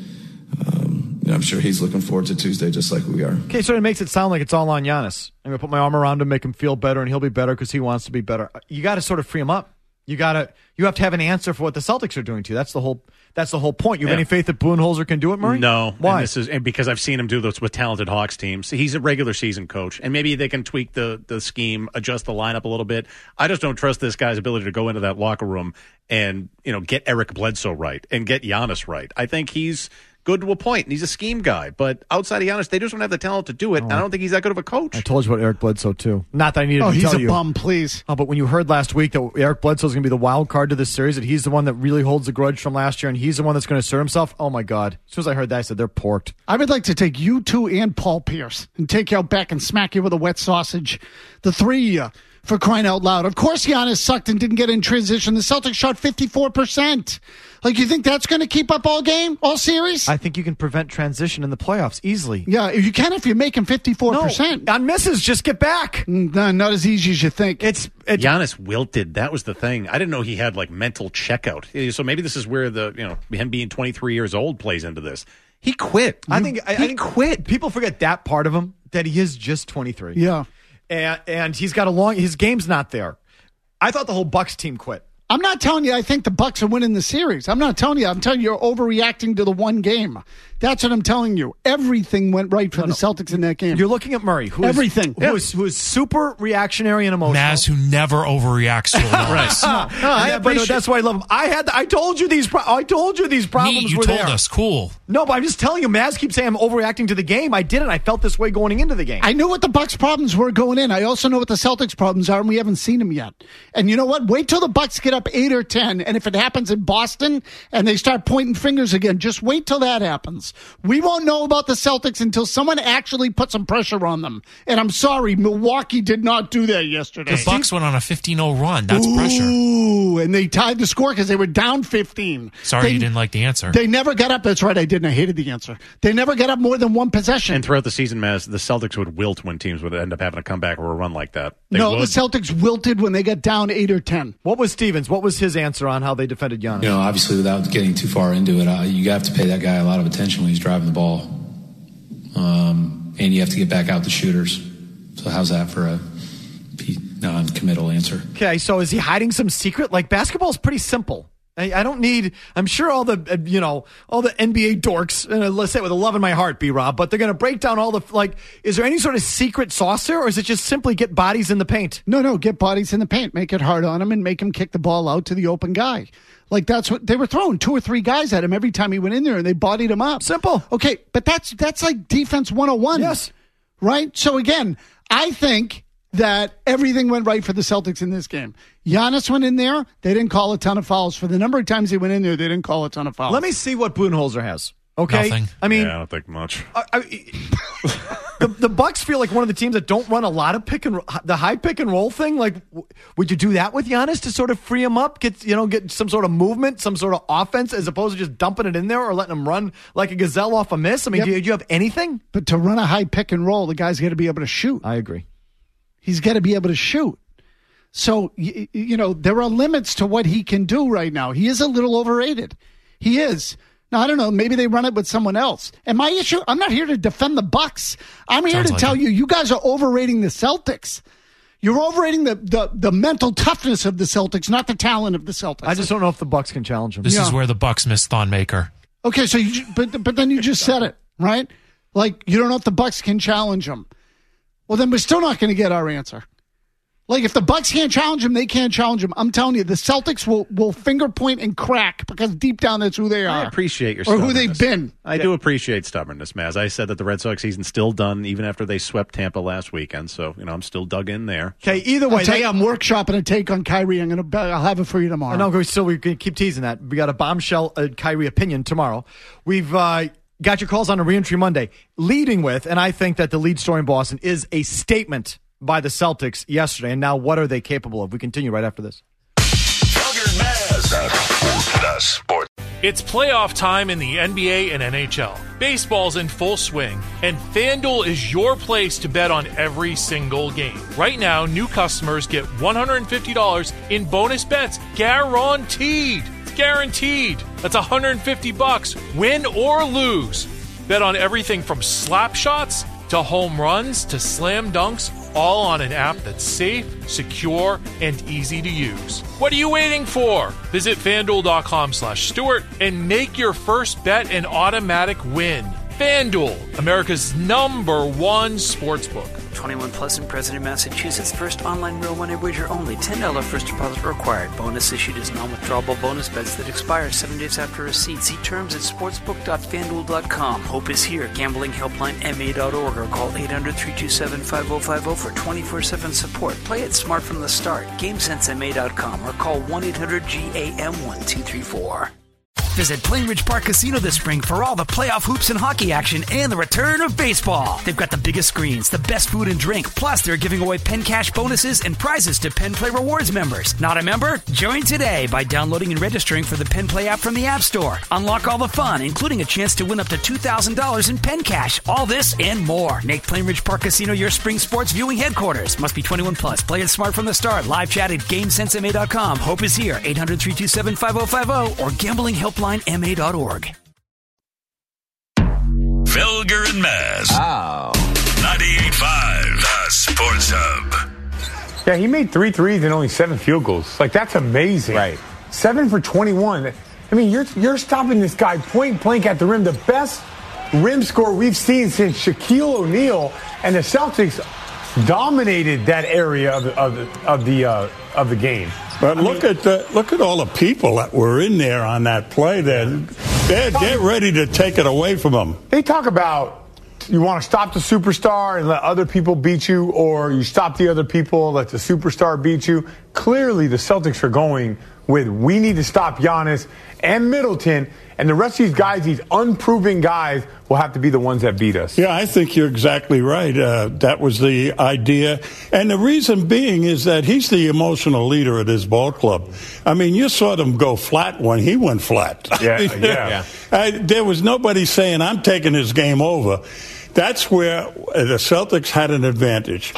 I'm sure he's looking forward to Tuesday just like we are. Okay, so it makes it sound like it's all on Giannis. I'm going to put my arm around him, make him feel better, and he'll be better because he wants to be better. You got to sort of free him up. You have to have an answer for what the Celtics are doing to you. That's the whole point. You have any faith that Budenholzer can do it, Murray? No. Why? And because I've seen him do this with talented Hawks teams. He's a regular season coach, and maybe they can tweak the scheme, adjust the lineup a little bit. I just don't trust this guy's ability to go into that locker room and get Eric Bledsoe right and get Giannis right. I think he's good to a point, and he's a scheme guy. But outside of Giannis, they just don't have the talent to do it. I don't think he's that good of a coach. I told you about Eric Bledsoe, too. Not that I needed to tell you. Oh, he's a bum, please. Oh, but when you heard last week that Eric Bledsoe's going to be the wild card to this series, that he's the one that really holds the grudge from last year, and he's the one that's going to assert himself, oh, my God. As soon as I heard that, I said, they're porked. I would like to take you two and Paul Pierce and take you out back and smack you with a wet sausage. The three of you. For crying out loud. Of course Giannis sucked and didn't get in transition. The Celtics shot 54%. You think that's going to keep up all game, all series? I think you can prevent transition in the playoffs easily. Yeah, you can if you're making 54%. No, on misses, just get back. No, not as easy as you think. It's Giannis wilted. That was the thing. I didn't know he had mental checkout. So maybe this is where him being 23 years old plays into this. He quit. I think he quit. People forget that part of him, that he is just 23. Yeah. And he's got his game's not there. I thought the whole Bucks team quit. I'm not telling you I think the Bucks are winning the series. I'm not telling you. I'm telling you you're overreacting to the one game. That's what I'm telling you. Everything went right for the Celtics in that game. You're looking at Murray, who is super reactionary and emotional. Maz, who never overreacts to a loss. But that's why I love him. I told you these problems you were told there. us. Cool. No, but I'm just telling you, Maz keeps saying I'm overreacting to the game. I didn't. I felt this way going into the game. I knew what the Bucks' problems were going in. I also know what the Celtics' problems are, and we haven't seen them yet. And you know what? Wait till the Bucks get up 8 or 10, and if it happens in Boston and they start pointing fingers again, just wait till that happens. We won't know about the Celtics until someone actually puts some pressure on them. And I'm sorry, Milwaukee did not do that yesterday. The Bucks went on a 15-0 run. That's pressure. Ooh, and they tied the score because they were down 15. Sorry, you didn't like the answer. They never got up. That's right, I didn't. I hated the answer. They never got up more than one possession. And throughout the season, Maz, the Celtics would wilt when teams would end up having a comeback or a run like that. The Celtics wilted when they got down 8 or 10. What was Stevens? What was his answer on how they defended Giannis? Obviously, without getting too far into it, you have to pay that guy a lot of attention when he's driving the ball. And you have to get back out the shooters. So how's that for a non-committal answer? Okay, so is he hiding some secret? Basketball is pretty simple. I don't need. I'm sure all the all the NBA dorks, and let's say with a love in my heart, B-Rob, but they're going to break down all the Is there any sort of secret sauce there, or is it just simply get bodies in the paint? No, get bodies in the paint, make it hard on him, and make him kick the ball out to the open guy. That's what they were throwing 2 or 3 guys at him every time he went in there, and they bodied him up. Simple. Okay, but that's like defense 101. Yes. Right. So again, I think that everything went right for the Celtics in this game. Giannis went in there. They didn't call a ton of fouls. For the number of times he went in there, they didn't call a ton of fouls. Let me see what Budenholzer has. Okay? Nothing. I mean, I don't think much. The Bucks feel like one of the teams that don't run a lot of the high pick and roll thing. Would you do that with Giannis to sort of free him up, get some sort of movement, some sort of offense, as opposed to just dumping it in there or letting him run like a gazelle off a miss? I mean, do you have anything? But to run a high pick and roll, the guy's got to be able to shoot. I agree. He's got to be able to shoot. So, there are limits to what he can do right now. He is a little overrated. He is. Now, I don't know. Maybe they run it with someone else. And my issue, I'm not here to defend the Bucks. I'm here to tell you guys are overrating the Celtics. You're overrating the mental toughness of the Celtics, not the talent of the Celtics. I just don't know if the Bucks can challenge them. This is where the Bucks miss Thon Maker. Okay, so but then you just said it, right? Like, you don't know if the Bucks can challenge them. Well, then we're still not going to get our answer. Like, if the Bucks can't challenge them, they can't challenge them. I'm telling you, the Celtics will finger point and crack because deep down that's who they are. I appreciate your or stubbornness. who they've been. I do appreciate stubbornness, Maz. I said that the Red Sox season's still done even after they swept Tampa last weekend. So, I'm still dug in there. Okay, either way. I'll tell you, I'm workshopping a take on Kyrie. I'll have it for you tomorrow. No, we can keep teasing that. We got a bombshell Kyrie opinion tomorrow. We've got your calls on a Reentry Monday, leading with, and I think that the lead story in Boston is a statement by the Celtics yesterday, and now what are they capable of? We continue right after this. It's playoff time in the NBA and NHL. Baseball's in full swing, and FanDuel is your place to bet on every single game. Right now, new customers get $150 in bonus bets guaranteed. It's guaranteed. That's $150, win or lose. Bet on everything from slap shots to home runs to slam dunks, all on an app that's safe, secure, and easy to use. What are you waiting for? Visit FanDuel.com/Stewart and make your first bet an automatic win. FanDuel, America's #1 sportsbook. 21 plus and present in Massachusetts. First online real money wager only. $10 first deposit required. Bonus issued as non-withdrawable bonus bets that expire 7 days after receipt. See terms at sportsbook.fanduel.com. Hope is here. Gambling helpline MA.org or call 800-327-5050 for 24/7 support. Play it smart from the start. GameSenseMA.com or call 1-800-GAM-1234. Visit Plainridge Park Casino this spring for all the playoff hoops and hockey action and the return of baseball. They've got the biggest screens, the best food and drink, plus they're giving away Penn Cash bonuses and prizes to Penn Play Rewards members. Not a member? Join today by downloading and registering for the Penn Play app from the App Store. Unlock all the fun, including a chance to win up to $2,000 in Penn Cash. All this and more. Make Plainridge Park Casino your spring sports viewing headquarters. Must be 21 plus. Play it smart from the start. Live chat at GameSenseMA.com. Hope is here. 800-327-5050 or gamblinghelpline.ma.org. Felger and Maz. 98.5, the Sports Hub. Yeah, he made 3 threes and only 7 field goals. Like, that's amazing. Right. 7 for 21. I mean, you're stopping this guy point blank at the rim. The best rim score we've seen since Shaquille O'Neal, and the Celtics dominated that area of the game. But look at all the people that were in there on that play. They're ready to take it away from them. They talk about you want to stop the superstar and let other people beat you, or you stop the other people, let the superstar beat you. Clearly, the Celtics are going with we need to stop Giannis and Middleton, and the rest of these guys, these unproven guys, will have to be the ones that beat us. Yeah, I think you're exactly right. That was the idea. And the reason being is that he's the emotional leader of this ball club. I mean, you saw them go flat when he went flat. Yeah. There was nobody saying, I'm taking this game over. That's where the Celtics had an advantage.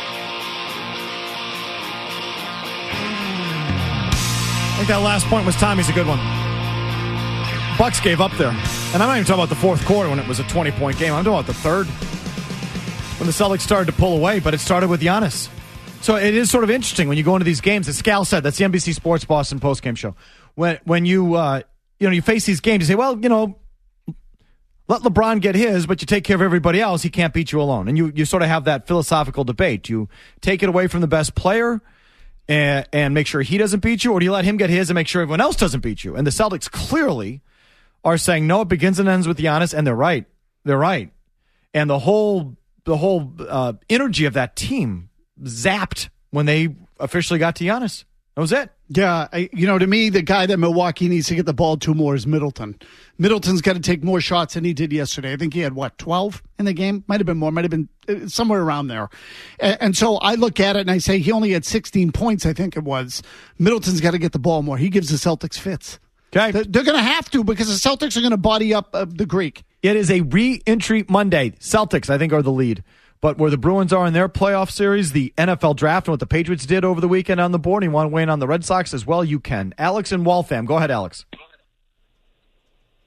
I think that last point was Tommy's a good one. Bucks gave up there. And I'm not even talking about the fourth quarter when it was a 20-point game. I'm talking about the third when the Celtics started to pull away, but it started with Giannis. So it is sort of interesting when you go into these games. As Scal said, that's the NBC Sports Boston postgame show. When you you face these games, you say, well, let LeBron get his, but you take care of everybody else. He can't beat you alone. And you sort of have that philosophical debate. You take it away from the best player and make sure he doesn't beat you, or do you let him get his and make sure everyone else doesn't beat you? And the Celtics clearly are saying, no, it begins and ends with Giannis, and they're right. They're right. And the whole energy of that team zapped when they officially got to Giannis. That was it. Yeah, to me, the guy that Milwaukee needs to get the ball to more is Middleton. Middleton's got to take more shots than he did yesterday. I think he had, 12 in the game? Might have been more. Might have been somewhere around there. And so I look at it and I say he only had 16 points, I think it was. Middleton's got to get the ball more. He gives the Celtics fits. Okay. They're going to have to because the Celtics are going to body up the Greek. It is a re-entry Monday. Celtics, I think, are the lead. But where the Bruins are in their playoff series, the NFL draft, and what the Patriots did over the weekend on the board, and you want to weigh in on the Red Sox as well, you can. Alex in Waltham. Go ahead, Alex.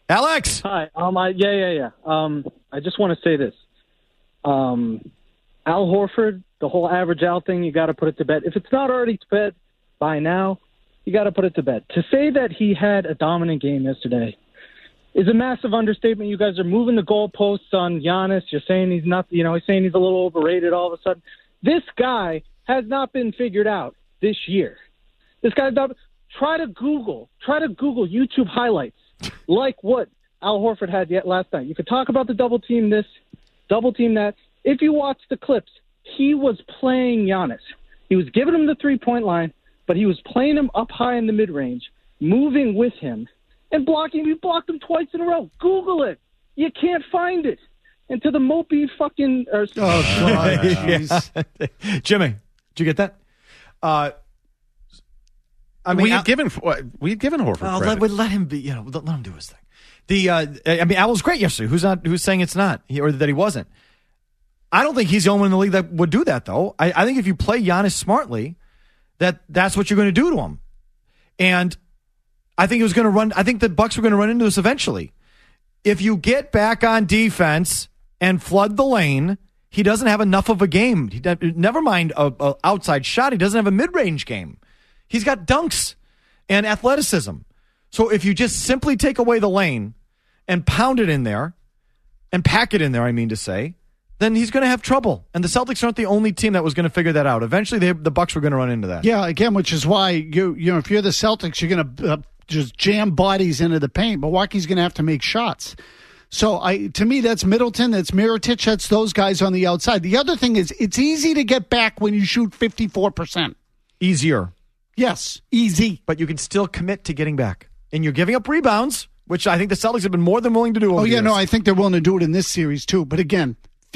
Alex. Hi. Yeah. I just want to say this. Al Horford, the whole average Al thing, you got to put it to bed. If it's not already to bed by now, you got to put it to bed. To say that he had a dominant game yesterday is a massive understatement. You guys are moving the goalposts on Giannis. You're saying he's not, he's saying he's a little overrated all of a sudden. This guy has not been figured out this year. This guy's not. Try to Google YouTube highlights like what Al Horford had yet last night. You could talk about the double team this, double team that. If you watch the clips, he was playing Giannis. He was giving him the 3-point line, but he was playing him up high in the mid-range, moving with him, and blocking. He blocked him twice in a row. Google it. You can't find it. And to the mopey fucking... Jimmy, did you get that? We had given Horford credit. Let him be. Let him do his thing. Al was great yesterday. Who's saying it's not or that he wasn't? I don't think he's the only one in the league that would do that, though. I think if you play Giannis smartly, that's what you're going to do to him. And I think I think the Bucks were going to run into this eventually. If you get back on defense and flood the lane, he doesn't have enough of a game. Never mind a outside shot. He doesn't have a mid-range game. He's got dunks and athleticism. So if you just simply take away the lane and pound it in there and pack it in there, I mean to say, then he's going to have trouble. And the Celtics aren't the only team that was going to figure that out. Eventually, the Bucks were going to run into that. Yeah, again, which is why, if you're the Celtics, you're going to just jam bodies into the paint. Milwaukee's going to have to make shots. So to me, that's Middleton, that's Mirotic, that's those guys on the outside. The other thing is it's easy to get back when you shoot 54%. Easier. Yes, easy. But you can still commit to getting back. And you're giving up rebounds, which I think the Celtics have been more than willing to do over the years. I think they're willing to do it in this series too. But again,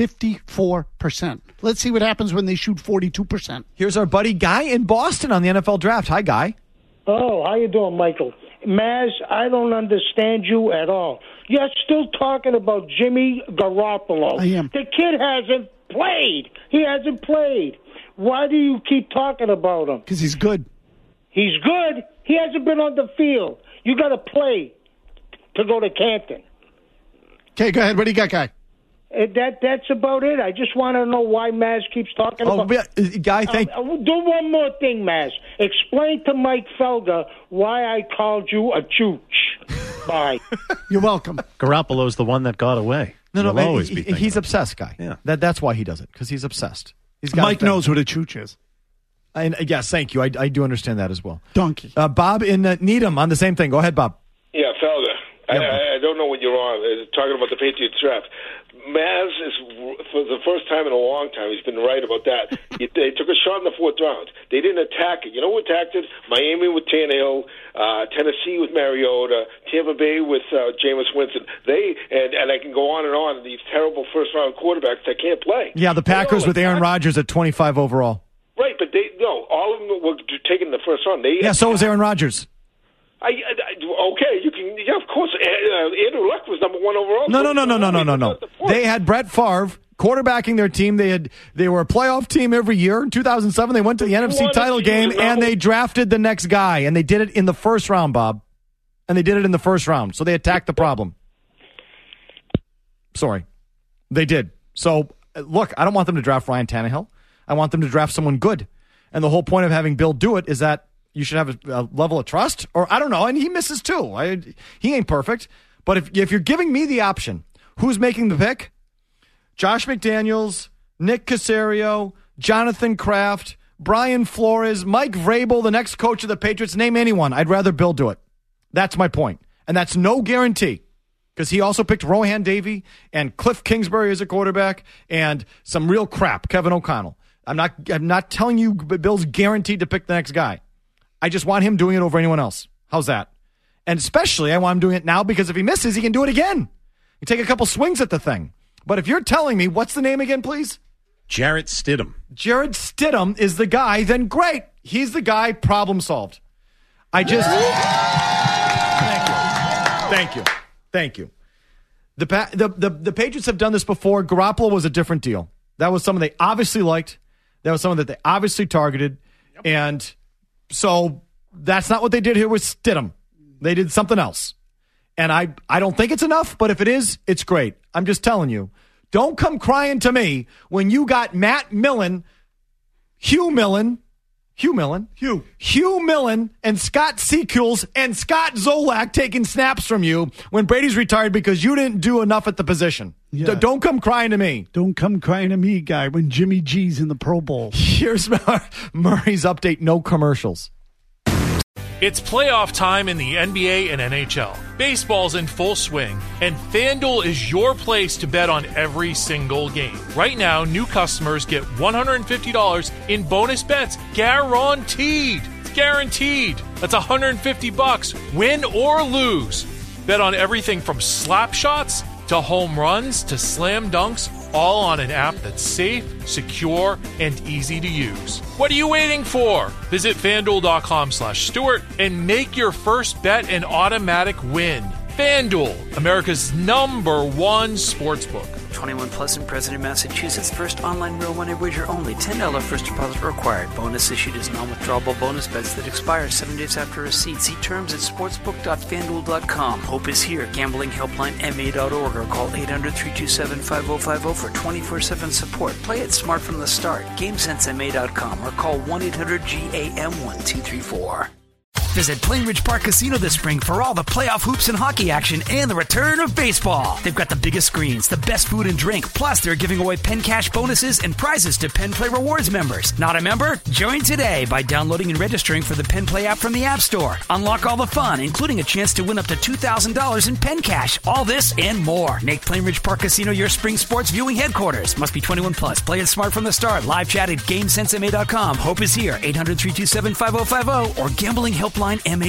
54%. Let's see what happens when they shoot 42%. Here's our buddy Guy in Boston on the NFL Draft. Hi, Guy. Oh, how you doing, Michael? Maz, I don't understand you at all. You're still talking about Jimmy Garoppolo. I am. The kid hasn't played. He hasn't played. Why do you keep talking about him? Because he's good. He's good. He hasn't been on the field. You got to play to go to Canton. Okay, go ahead. What do you got, Guy? That's about it. I just want to know why Maz keeps talking about... Guy, thank... Do one more thing, Maz. Explain to Mike Felger why I called you a chooch. Bye. You're welcome. Garoppolo's the one that got away. No, he's obsessed, Guy. Yeah. That's why he does it, because he's obsessed. Mike knows what a chooch is. And yes, thank you. I do understand that as well. Donkey. Bob in Needham on the same thing. Go ahead, Bob. Yeah, Felder. I don't know what you're on. Talking about the Patriots draft. Maz is, for the first time in a long time, he's been right about that. They took a shot in the 4th round. They didn't attack it. You know who attacked it? Miami with Tannehill, Tennessee with Mariota, Tampa Bay with Jameis Winston. And I can go on and on. These terrible first-round quarterbacks that can't play. Yeah, the Packers with Aaron Rodgers at 25 overall. Right, but all of them were taken in the first round. So was Aaron Rodgers. Okay, you can. Yeah, of course. Andrew Luck was number 1 overall. No. They had Brett Favre quarterbacking their team. They were a playoff team every year. In 2007, they went to the NFC title game, and they drafted the next guy, and they did it in the first round, Bob. And they did it in the first round, so they attacked the problem. Sorry, they did. So look, I don't want them to draft Ryan Tannehill. I want them to draft someone good. And the whole point of having Bill do it is that you should have a level of trust, or I don't know, and he misses too. He ain't perfect, but if you're giving me the option, who's making the pick? Josh McDaniels, Nick Caserio, Jonathan Kraft, Brian Flores, Mike Vrabel, the next coach of the Patriots, name anyone. I'd rather Bill do it. That's my point. And that's no guarantee, because he also picked Rohan Davey and Cliff Kingsbury as a quarterback and some real crap, Kevin O'Connell. I'm not telling you Bill's guaranteed to pick the next guy. I just want him doing it over anyone else. How's that? And especially, I want him doing it now because if he misses, he can do it again. You take a couple swings at the thing. But if you're telling me, what's the name again, please? Jarrett Stidham. Jarrett Stidham is the guy, then great. He's the guy, problem solved. Thank you. The Patriots have done this before. Garoppolo was a different deal. That was someone they obviously liked. That was someone that they obviously targeted. Yep. And so that's not what they did here with Stidham. They did something else. And I don't think it's enough, but if it is, it's great. I'm just telling you. Don't come crying to me when you got Matt Millen, Hugh Millen, and Scott Secules and Scott Zolak taking snaps from you when Brady's retired because you didn't do enough at the position. Yeah. Don't come crying to me. Don't come crying to me, guy, when Jimmy G's in the Pro Bowl. Here's Murray's update, no commercials. It's playoff time in the NBA and NHL. Baseball's in full swing, and FanDuel is your place to bet on every single game. Right now, new customers get $150 in bonus bets guaranteed. It's guaranteed. That's $150, win or lose. Bet on everything from slap shots to home runs to slam dunks, all on an app that's safe, secure, and easy to use. What are you waiting for? Visit FanDuel.com/Stewart and make your first bet an automatic win. FanDuel, America's #1 sportsbook. 21 plus and present in Massachusetts. First online real money wager only. $10 first deposit required. Bonus issued as non-withdrawable bonus bets that expire 7 days after receipt. See terms at sportsbook.fanduel.com. Hope is here. Gambling helpline ma.org or call 800-327-5050 for 24/7 support. Play it smart from the start. GameSenseMA.com or call 1-800-GAM-1234. Visit Plainridge Park Casino this spring for all the playoff hoops and hockey action and the return of baseball. They've got the biggest screens, the best food and drink, plus they're giving away Penn Cash bonuses and prizes to Penn Play Rewards members. Not a member? Join today by downloading and registering for the Penn Play app from the App Store. Unlock all the fun, including a chance to win up to $2,000 in Penn Cash. All this and more. Make Plainridge Park Casino your spring sports viewing headquarters. Must be 21 plus. Play it smart from the start. Live chat at GameSenseMA.com. Hope is here. 800-327-5050 or gamblinghelplinema.org.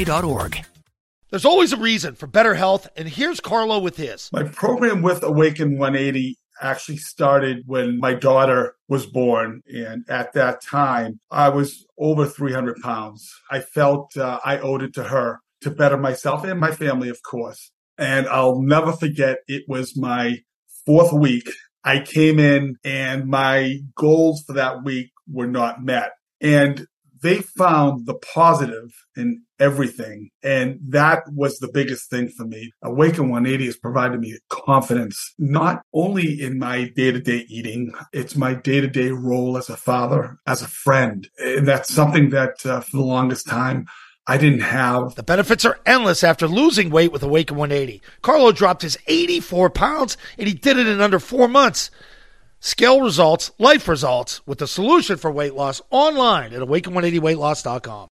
There's always a reason for better health, and here's Carlo with his. My program with Awaken 180 actually started when my daughter was born, and at that time, I was over 300 pounds. I felt I owed it to her to better myself and my family, of course. And I'll never forget, it was my 4th week. I came in, and my goals for that week were not met. And they found the positive in everything. And that was the biggest thing for me. Awaken 180 has provided me confidence, not only in my day-to-day eating, it's my day-to-day role as a father, as a friend. And that's something that for the longest time, I didn't have. The benefits are endless after losing weight with Awaken 180. Carlo dropped his 84 pounds, and he did it in under 4 months. Scale results, life results, with the solution for weight loss online at awaken180weightloss.com.